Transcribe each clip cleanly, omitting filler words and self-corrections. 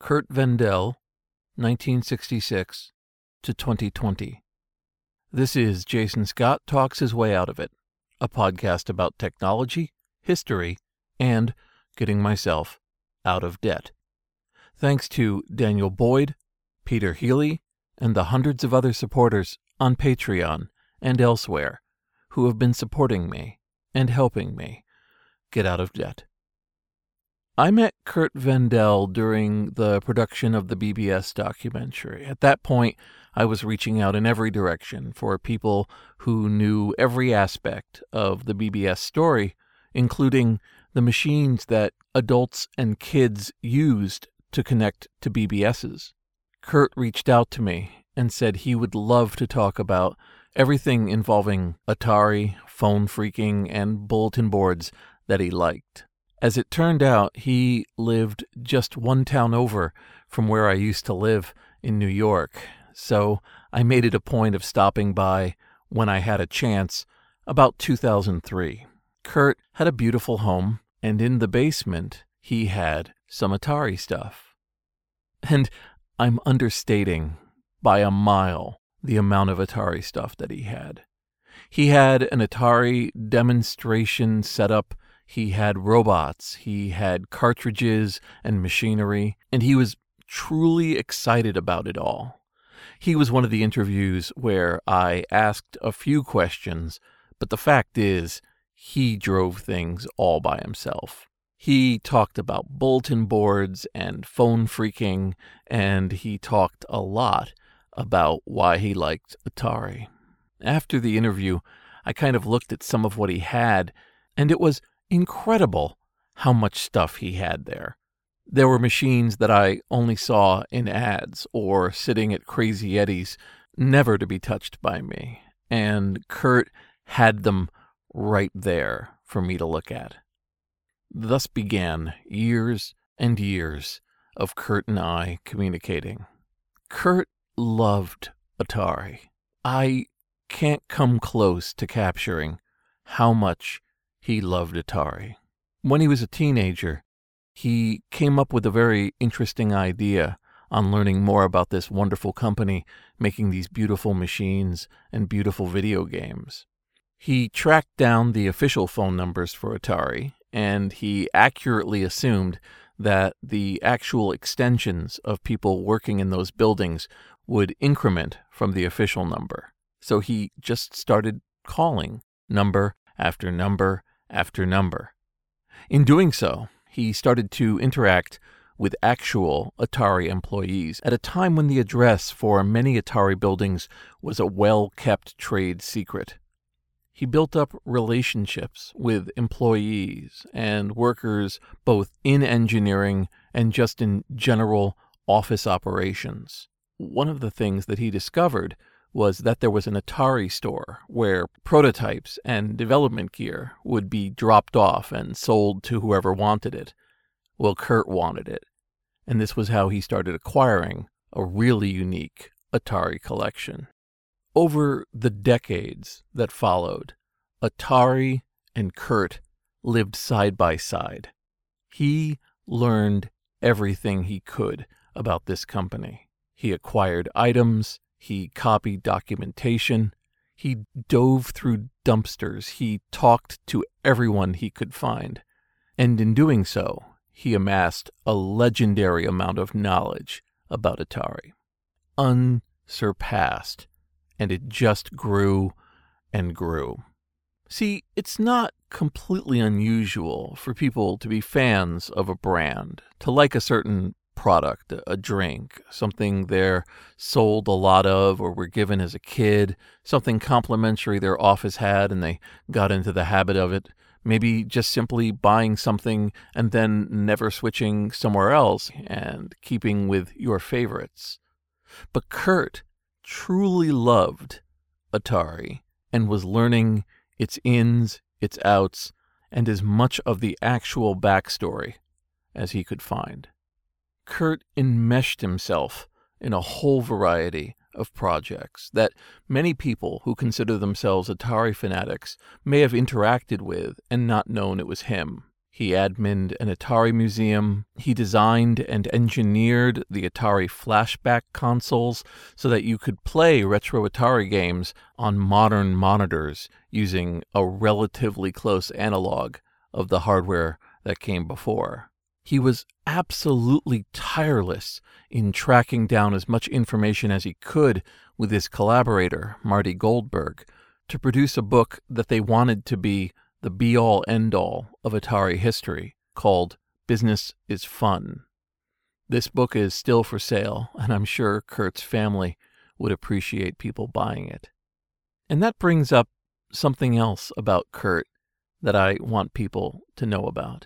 Curt Vendel, 1966 to 2020. This is Jason Scott Talks His Way Out of It, a podcast about technology, history, and getting myself out of debt. Thanks to Daniel Boyd, Peter Healy, and the hundreds of other supporters on Patreon and elsewhere who have been supporting me and helping me get out of debt. I met Curt Vendel during the production of the BBS documentary. At that point, I was reaching out in every direction for people who knew every aspect of the BBS story, including the machines that adults and kids used to connect to BBSs. Curt reached out to me and said he would love to talk about everything involving Atari, phone phreaking, and bulletin boards that he liked. As it turned out, he lived just one town over from where I used to live in New York, so I made it a point of stopping by when I had a chance about 2003. Curt had a beautiful home, and in the basement, he had some Atari stuff. And I'm understating by a mile the amount of Atari stuff that he had. He had an Atari demonstration setup. He had robots, he had cartridges and machinery, and he was truly excited about it all. He was one of the interviews where I asked a few questions, but the fact is, he drove things all by himself. He talked about bulletin boards and phone phreaking, and he talked a lot about why he liked Atari. After the interview, I kind of looked at some of what he had, and it was incredible how much stuff he had there. There were machines that I only saw in ads or sitting at Crazy Eddie's, never to be touched by me. And Curt had them right there for me to look at. Thus began years and years of Curt and I communicating. Curt loved Atari. I can't come close to capturing how much he loved Atari. When he was a teenager, he came up with a very interesting idea on learning more about this wonderful company making these beautiful machines and beautiful video games. He tracked down the official phone numbers for Atari, and he accurately assumed that the actual extensions of people working in those buildings would increment from the official number. So he just started calling number after number after number. In doing so, he started to interact with actual Atari employees at a time when the address for many Atari buildings was a well-kept trade secret. He built up relationships with employees and workers both in engineering and just in general office operations. One of the things that he discovered was that there was an Atari store where prototypes and development gear would be dropped off and sold to whoever wanted it. Well, Curt wanted it, and this was how he started acquiring a really unique Atari collection. Over the decades that followed, Atari and Curt lived side by side. He learned everything he could about this company. He acquired items, he copied documentation, he dove through dumpsters, he talked to everyone he could find, and in doing so, he amassed a legendary amount of knowledge about Atari. Unsurpassed, and it just grew and grew. See, it's not completely unusual for people to be fans of a brand, to like a certain product, a drink, something they're sold a lot of or were given as a kid, something complimentary their office had and they got into the habit of it, maybe just simply buying something and then never switching somewhere else and keeping with your favorites. But Curt truly loved Atari and was learning its ins, its outs, and as much of the actual backstory as he could find. Curt enmeshed himself in a whole variety of projects that many people who consider themselves Atari fanatics may have interacted with and not known it was him. He adminned an Atari museum. He designed and engineered the Atari flashback consoles so that you could play retro Atari games on modern monitors using a relatively close analog of the hardware that came before. He was absolutely tireless in tracking down as much information as he could with his collaborator, Marty Goldberg, to produce a book that they wanted to be the be-all, end-all of Atari history, called Business is Fun. This book is still for sale, and I'm sure Kurt's family would appreciate people buying it. And that brings up something else about Kurt that I want people to know about.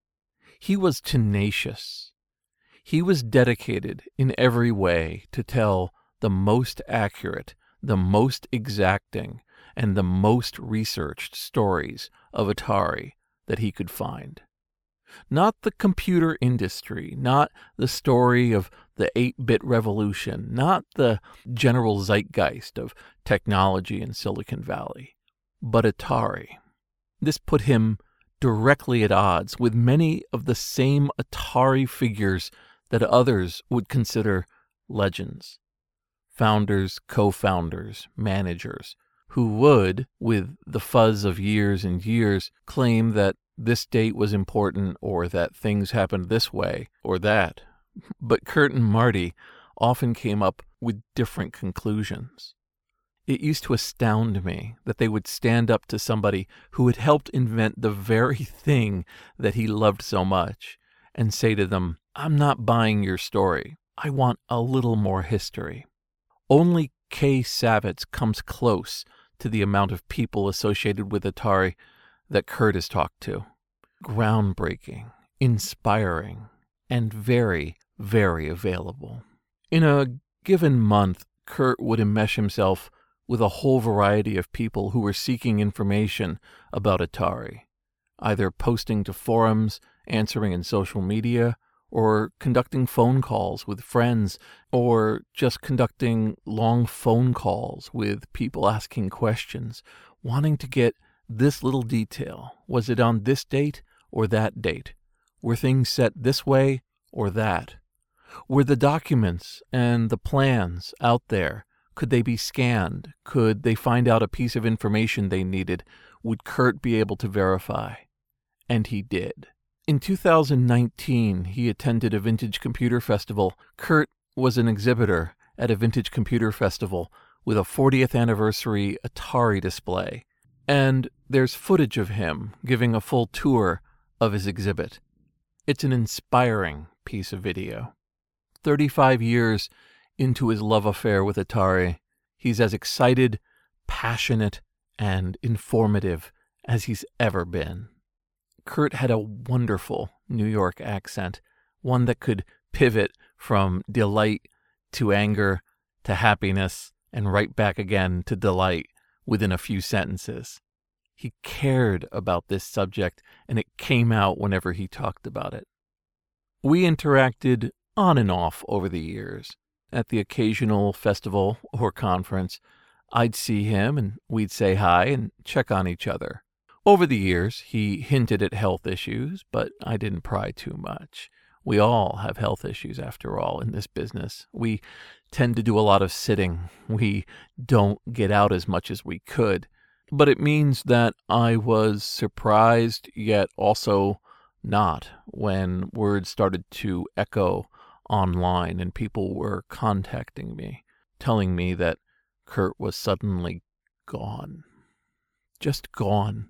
He was tenacious. He was dedicated in every way to tell the most accurate, the most exacting, and the most researched stories of Atari that he could find. Not the computer industry, not the story of the 8-bit revolution, not the general zeitgeist of technology in Silicon Valley, but Atari. This put him directly at odds with many of the same Atari figures that others would consider legends. Founders, co-founders, managers, who would, with the fuzz of years and years, claim that this date was important or that things happened this way or that. But Kurt and Marty often came up with different conclusions. It used to astound me that they would stand up to somebody who had helped invent the very thing that he loved so much and say to them, "I'm not buying your story. I want a little more history." Only Kay Savitz comes close to the amount of people associated with Atari that Kurt has talked to. Groundbreaking, inspiring, and very, very available. In a given month, Kurt would enmesh himself with a whole variety of people who were seeking information about Atari, either posting to forums, answering in social media, or conducting phone calls with friends, or just conducting long phone calls with people asking questions, wanting to get this little detail. Was it on this date or that date? Were things set this way or that? Were the documents and the plans out there? Could they be scanned? Could they find out a piece of information they needed? Would Kurt be able to verify? And he did. In 2019, he attended a Vintage Computer Festival. Kurt was an exhibitor at a Vintage Computer Festival with a 40th anniversary Atari display. And there's footage of him giving a full tour of his exhibit. It's an inspiring piece of video. 35 years into his love affair with Atari, he's as excited, passionate, and informative as he's ever been. Kurt had a wonderful New York accent, one that could pivot from delight to anger to happiness and right back again to delight within a few sentences. He cared about this subject, and it came out whenever he talked about it. We interacted on and off over the years. At the occasional festival or conference, I'd see him and we'd say hi and check on each other. Over the years, he hinted at health issues, but I didn't pry too much. We all have health issues, after all, in this business. We tend to do a lot of sitting. We don't get out as much as we could. But it means that I was surprised, yet also not, when words started to echo online and people were contacting me, telling me that Kurt was suddenly gone. Just gone.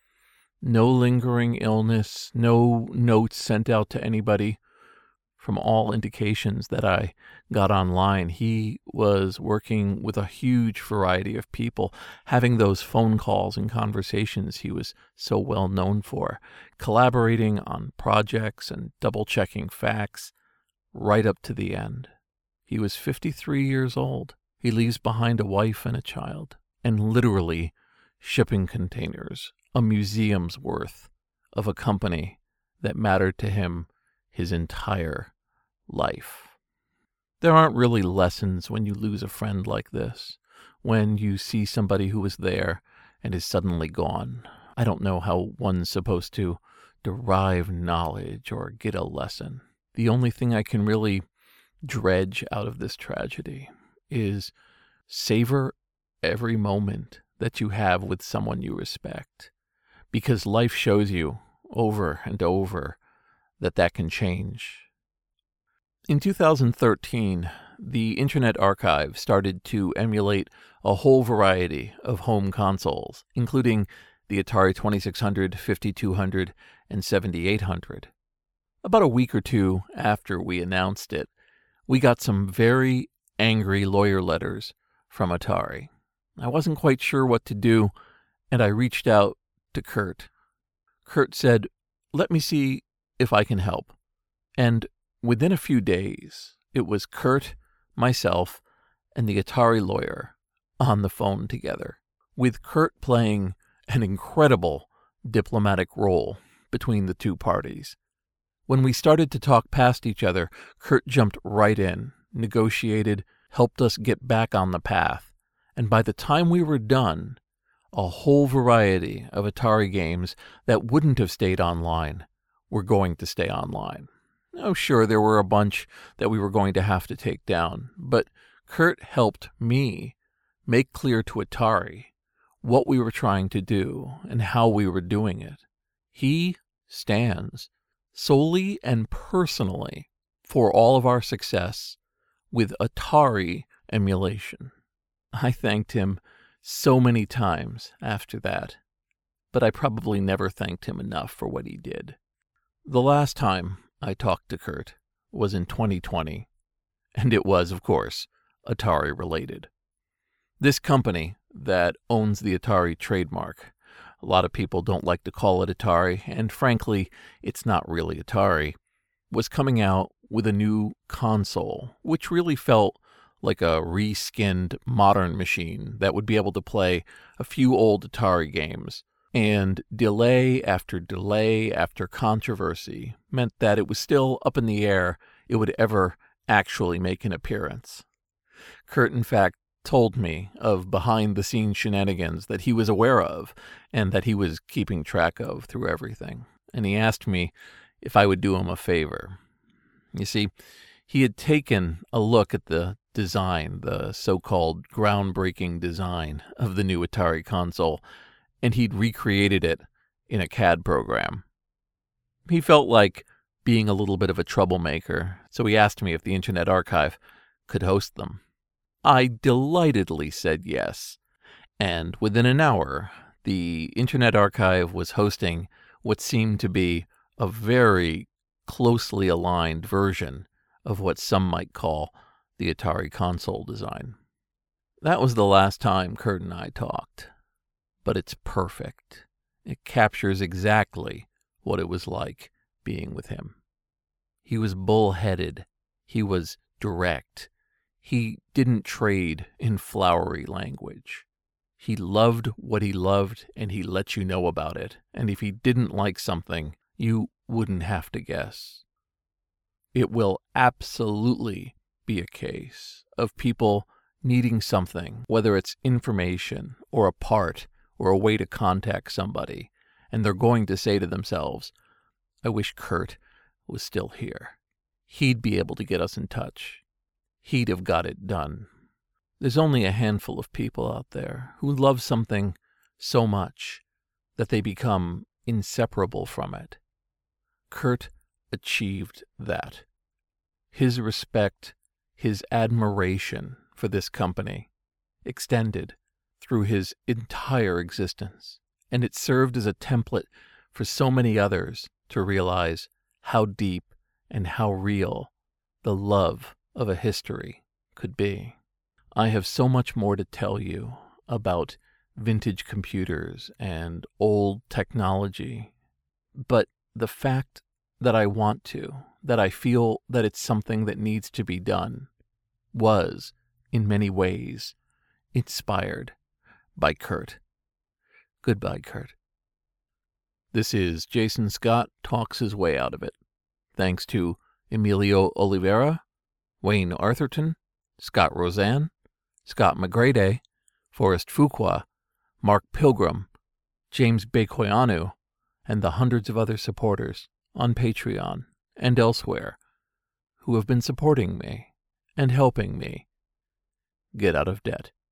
No lingering illness, no notes sent out to anybody. From all indications that I got online, he was working with a huge variety of people, having those phone calls and conversations he was so well known for, collaborating on projects and double-checking facts right up to the end. He was 53 years old. He leaves behind a wife and a child, and literally shipping containers, a museum's worth of a company that mattered to him his entire life. There aren't really lessons when you lose a friend like this, when you see somebody who was there and is suddenly gone. I don't know how one's supposed to derive knowledge or get a lesson. The only thing I can really dredge out of this tragedy is savor every moment that you have with someone you respect, because life shows you over and over that can change. In 2013, the Internet Archive started to emulate a whole variety of home consoles, including the Atari 2600, 5200, and 7800. About a week or two after we announced it, we got some very angry lawyer letters from Atari. I wasn't quite sure what to do, and I reached out to Kurt. Kurt said, "Let me see if I can help." And within a few days, it was Kurt, myself, and the Atari lawyer on the phone together, with Kurt playing an incredible diplomatic role between the two parties. When we started to talk past each other, Kurt jumped right in, negotiated, helped us get back on the path, and by the time we were done, a whole variety of Atari games that wouldn't have stayed online were going to stay online. Oh, sure, there were a bunch that we were going to have to take down, but Kurt helped me make clear to Atari what we were trying to do and how we were doing it. He stands solely and personally for all of our success with Atari emulation. I thanked him so many times after that, but I probably never thanked him enough for what he did. The last time I talked to Kurt was in 2020, and it was, of course, Atari-related. This company that owns the Atari trademark, a lot of people don't like to call it Atari, and frankly, it's not really Atari, was coming out with a new console, which really felt like a reskinned modern machine that would be able to play a few old Atari games. And delay after controversy meant that it was still up in the air it would ever actually make an appearance. Kurt, in fact, told me of behind-the-scenes shenanigans that he was aware of and that he was keeping track of through everything. And he asked me if I would do him a favor. You see, he had taken a look at the design, the so-called groundbreaking design of the new Atari console, and he'd recreated it in a CAD program. He felt like being a little bit of a troublemaker, so he asked me if the Internet Archive could host them. I delightedly said yes, and within an hour, the Internet Archive was hosting what seemed to be a very closely aligned version of what some might call the Atari console design. That was the last time Kurt and I talked. But it's perfect. It captures exactly what it was like being with him. He was bullheaded. He was direct. He didn't trade in flowery language. He loved what he loved, and he let you know about it. And if he didn't like something, you wouldn't have to guess. It will absolutely be a case of people needing something, whether it's information or a part or a way to contact somebody, and they're going to say to themselves, "I wish Kurt was still here. He'd be able to get us in touch. He'd have got it done." There's only a handful of people out there who love something so much that they become inseparable from it. Kurt achieved that. His respect, his admiration for this company extended through his entire existence, and it served as a template for so many others to realize how deep and how real the love of a history could be. I have so much more to tell you about vintage computers and old technology, but the fact that I want to, that I feel that it's something that needs to be done, was, in many ways, inspired by Kurt. Goodbye, Kurt. This is Jason Scott Talks His Way Out of It. Thanks to Emilio Oliveira, Wayne Arthurton, Scott Roseanne, Scott McGrady, Forrest Fuqua, Mark Pilgrim, James Bekoyanu, and the hundreds of other supporters on Patreon and elsewhere who have been supporting me and helping me get out of debt.